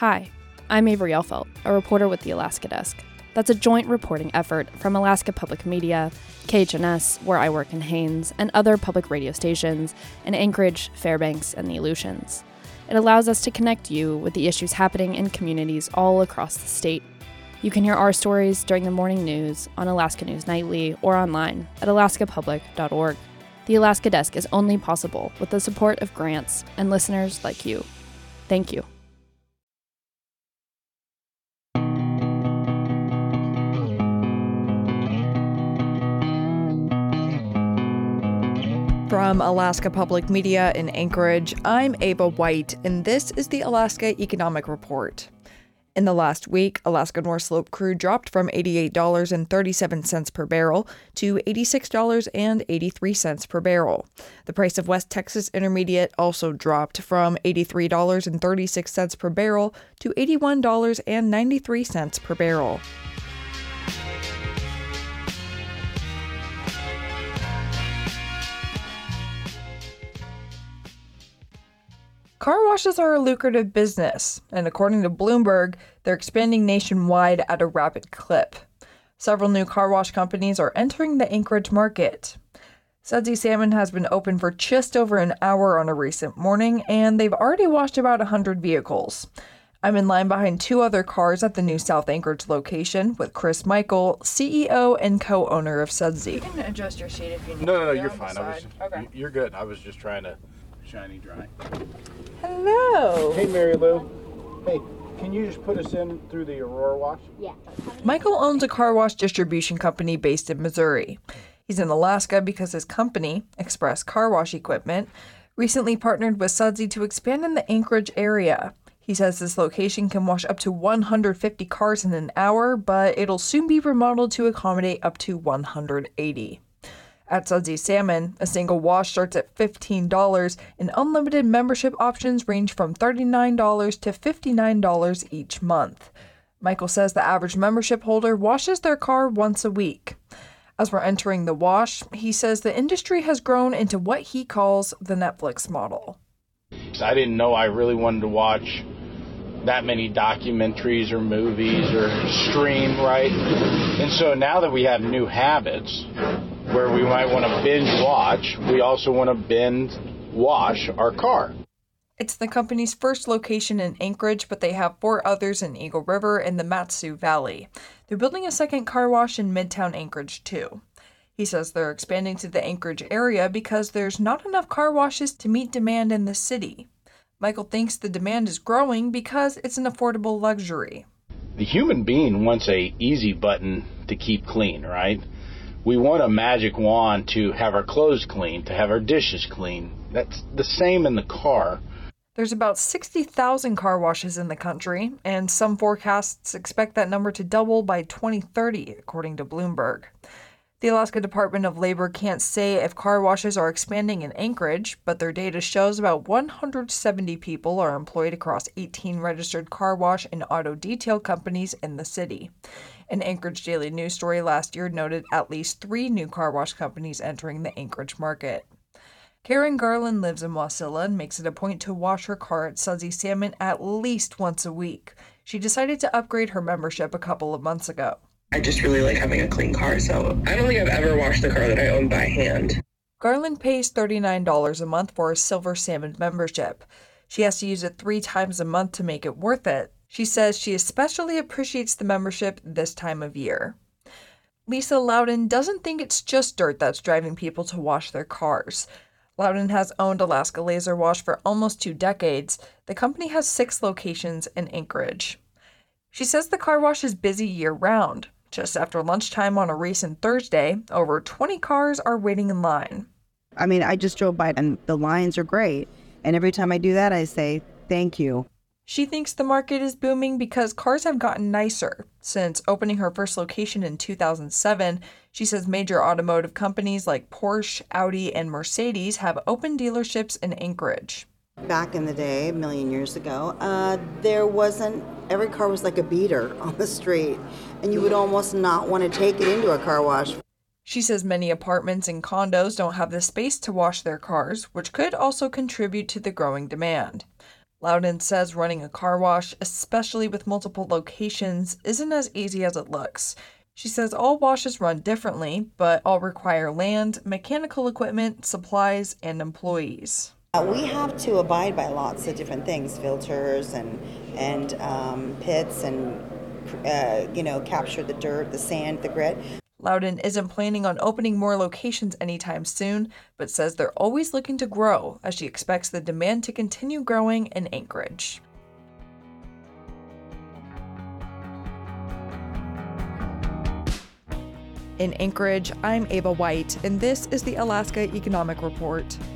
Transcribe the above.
Hi, I'm Avery Elfelt, a reporter with the Alaska Desk. That's a joint reporting effort from Alaska Public Media, KHNS, where I work in Haines, and other public radio stations in Anchorage, Fairbanks, and the Aleutians. It allows us to connect you with the issues happening in communities all across the state. You can hear our stories during the morning news on Alaska News Nightly or online at alaskapublic.org. The Alaska Desk is only possible with the support of grants and listeners like you. Thank you. From Alaska Public Media in Anchorage, I'm Ava White, and this is the Alaska Economic Report. In the last week, Alaska North Slope crude dropped from $88.37 per barrel to $86.83 per barrel. The price of West Texas Intermediate also dropped from $83.36 per barrel to $81.93 per barrel. Car washes are a lucrative business, and according to Bloomberg, they're expanding nationwide at a rapid clip. Several new car wash companies are entering the Anchorage market. Sudsy Salmon has been open for just over an hour on a recent morning, and they've already washed about 100 vehicles. I'm in line behind two other cars at the new South Anchorage location with Chris Michael, CEO and co-owner of Sudsy. You can adjust your seat if you need. No, you're fine. Okay. You're good. I was just trying to shiny dry. Hello. Hey, Mary Lou. Hey, can you just put us in through the Aurora wash? Yeah. Michael owns a car wash distribution company based in Missouri. He's in Alaska because his company, Express Car Wash Equipment, recently partnered with Sudsy to expand in the Anchorage area. He says this location can wash up to 150 cars in an hour, but it'll soon be remodeled to accommodate up to 180. At Sudsy Salmon, a single wash starts at $15, and unlimited membership options range from $39 to $59 each month. Michael says the average membership holder washes their car once a week. As we're entering the wash, he says the industry has grown into what he calls the Netflix model. I didn't know I really wanted to watch that many documentaries or movies or stream, right? And so now that we have new habits where we might want to binge watch, we also want to binge wash our car. It's the company's first location in Anchorage, but they have 4 others in Eagle River and the Mat-Su Valley. They're building a second car wash in Midtown Anchorage, too. He says they're expanding to the Anchorage area because there's not enough car washes to meet demand in the city. Michael thinks the demand is growing because it's an affordable luxury. The human being wants a easy button to keep clean, right? We want a magic wand to have our clothes clean, to have our dishes clean. That's the same in the car. There's about 60,000 car washes in the country, and some forecasts expect that number to double by 2030, according to Bloomberg. The Alaska Department of Labor can't say if car washes are expanding in Anchorage, but their data shows about 170 people are employed across 18 registered car wash and auto detail companies in the city. An Anchorage Daily News story last year noted at least 3 new car wash companies entering the Anchorage market. Karen Garland lives in Wasilla and makes it a point to wash her car at Sudsy Salmon at least once a week. She decided to upgrade her membership a couple of months ago. I just really like having a clean car, so I don't think I've ever washed the car that I own by hand. Garland pays $39 a month for a Silver Salmon membership. She has to use it 3 times a month to make it worth it. She says she especially appreciates the membership this time of year. Lisa Loudon doesn't think it's just dirt that's driving people to wash their cars. Loudon has owned Alaska Laser Wash for almost 2 decades. The company has 6 locations in Anchorage. She says the car wash is busy year-round. Just after lunchtime on a recent Thursday, over 20 cars are waiting in line. I mean, I just drove by and the lines are great. And every time I do that, I say, thank you. She thinks the market is booming because cars have gotten nicer. Since opening her first location in 2007, she says major automotive companies like Porsche, Audi, and Mercedes have opened dealerships in Anchorage. Back in the day, a million years ago, every car was like a beater on the street, and you would almost not want to take it into a car wash. She says many apartments and condos don't have the space to wash their cars, which could also contribute to the growing demand. Loudon says running a car wash, especially with multiple locations, isn't as easy as it looks. She says all washes run differently, but all require land, mechanical equipment, supplies, and employees. We have to abide by lots of different things, filters and pits and, capture the dirt, the sand, the grit. Loudon isn't planning on opening more locations anytime soon, but says they're always looking to grow as she expects the demand to continue growing in Anchorage. In Anchorage, I'm Ava White, and this is the Alaska Economic Report.